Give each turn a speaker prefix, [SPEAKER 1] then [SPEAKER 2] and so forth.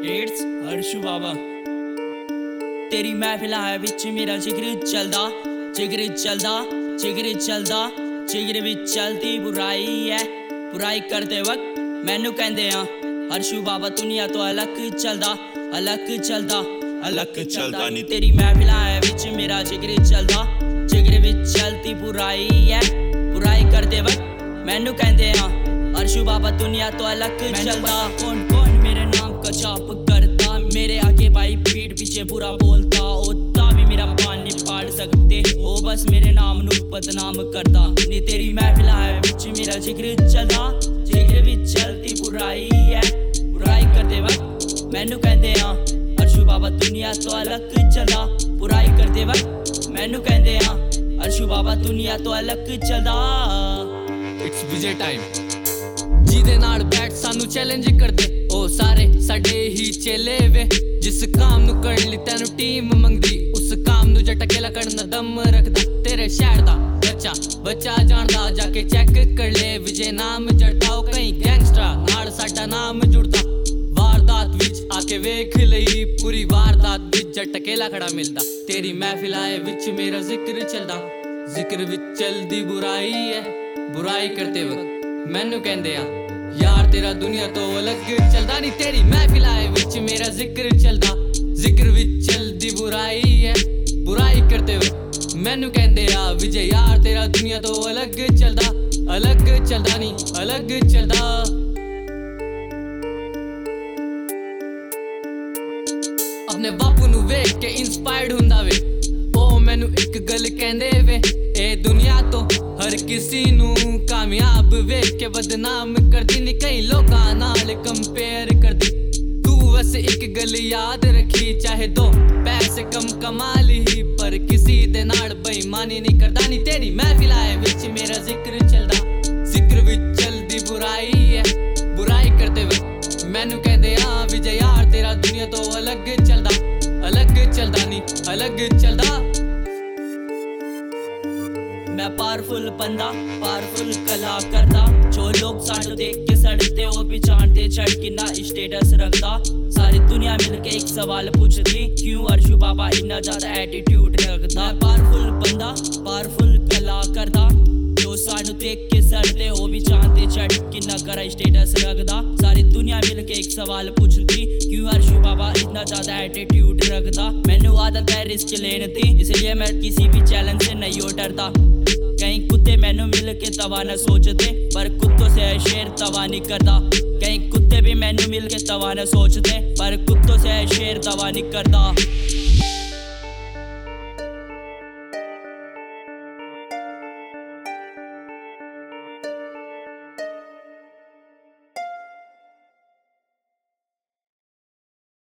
[SPEAKER 1] It's Harshu Baba. तेरी महफिल है विच मेरा जिगर चलदा, जिगर चलदा, जिगर चलदा, जिगर विच चलदी बुराई है। बुराई करते वक्त मैनू कहंदे आ हर्षू बाबा दुनिया तो अलग चलदा, अलग चलदा, अलग चलदा नी। तेरी महफिल है विच मेरा जिगर चलदा, जिगर विच चलदी बुराई है। बुराई करते वक्त मैनू कहंदे आ हर्षू बाबा दुनिया तो अलग चलदा। कौन कौन मेरे नाम का जाप करता, मेरे आगे भाई पीठ पीछे बुरा बोलता, ओता भी मेरा पान नहीं पाड़ सकते, ओ बस मेरे नाम नू बदनाम करता नी। तेरी महफिल है विच मेरा जिगर चलदा, जिगर विच चलदी बुराई है। बुराई करते वक्त मैनू कहंदे आ हर्षू बाबा दुनिया तो अलग चलदा। बुराई करते वक्त मैनू कहंदे आ हर्षू बाबा दुनिया तो अलग चलदा।
[SPEAKER 2] इट्स विजय टाइम ਜਿਹਦੇ ਨਾਲ ਬੈਠ ਸਾਨੂੰ ਚੈਲੰਜ ਕਰਦੇ ਉਹ ਸਾਰੇ ਸਾਡੇ ਹੀ ਚੇਲੇ ਵੇ। ਜਿਸ ਕੰਮ ਨੂੰ ਕਰਨ ਲਈ ਤੈਨੂੰ ਟੀਮ ਮੰਗਦੀ, ਉਸ ਕੰਮ ਨੂੰ ਜੱਟ ਅਕੇਲਾ ਕਰਨ ਦਾ ਦਮ ਰੱਖਦਾ। ਤੇਰੇ ਸ਼ਹਿਰ ਦਾ ਬੱਚਾ ਜਾਣਦਾ, ਜਾ ਕੇ ਚੈੱਕ ਕਰ ਲੈ ਵਿਜੇ ਨਾਮ ਜੜਦਾ। ਉਹ ਕਈ ਗੈਂਗਸਟਰਾਂ ਨਾਲ ਸਾਡਾ ਨਾਮ ਜੁੜਦਾ। ਵਾਰਦਾਤ ਵਿੱਚ ਆ ਕੇ ਵੇਖ ਲਈ ਪੂਰੀ ਵਾਰਦਾਤ ਵਿੱਚ ਜੱਟ ਅਕੇਲਾ ਖੜਾ ਮਿਲਦਾ। ਤੇਰੀ ਮਹਿਫਿਲ ਆਏ ਵਿੱਚ ਮੇਰਾ ਜ਼ਿਕਰ ਚੱਲਦਾ, ਜ਼ਿਕਰ ਵਿੱਚ ਚਲਦੀ ਬੁਰਾਈ ਹੈ। ਬੁਰਾਈ ਕਰਦੇ ਵਕਤ ਮੈਨੂੰ ਕਹਿੰਦੇ ਆ यार तेरा दुनिया तो अलग चलदा नी। तेरी महफिल आए विच मेरा जिक्र चलदा, जिक्र विच चलदी बुराई है। बुराई करते हुए मैनू कहंदे आ विजय यार तेरा दुनिया तो अलग चलदा, अलग चलदा नी, अलग चलदा। अपने बापू नू वेख के इंस्पायर्ड हुंदा वे, ओ मैनू एक गल कहंदे वे ए दुनिया तो हर किसी नू कामयाब वेख के बदनाम करदी नी। कई लोगां नाल कंपेयर करदी, तू बस एक गल याद रखी चाहे दो पैसे कम कमा ली पर किसी दे नाल बेईमानी नहीं करदा नी। तेरी महफिल आए विच मेरा जिक्र चलदा, जिक्र विच चलदी बुराई है। बुराई करते वक्त मैनू कहंदे आ विजय यार तेरा दुनिया तो अलग चलदा, अलग चलदा नी, अलग चलदा।
[SPEAKER 1] मैं पावरफुल बंदा, पावरफुल कला करदा। जो लोग सानू देख के सड़ते वो भी जानते छड़ किन्ना स्टेटस रखदा। सारी दुनिया मिलके एक सवाल पूछती क्यों हर्षू बाबा इन्ना ज्यादा एटीट्यूड रखदा। मैं पावरफुल बंदा, पावरफुल कला करदा। जो सानू देख के सड़ते वो भी जानते छड़ किन्ना करा स्टेटस रखदा। सारी दुनिया मिलके एक सवाल पूछती क्यों हर्षू बाबा इतना ज्यादा एटीट्यूड रखदा। मैनू आदत है रिस्क लेने दी, इसलिए मैं किसी भी चैलेंज से नहीं डरदा। कहीं कुत्ते मैनू मिल के तवा न सोचते, पर कुत्तों से शेर तवा नहीं करदा। कहीं कुत्ते भी मैनू मिल के तवा न सोचते, पर कुत्तों से शेर तवा नहीं करदा।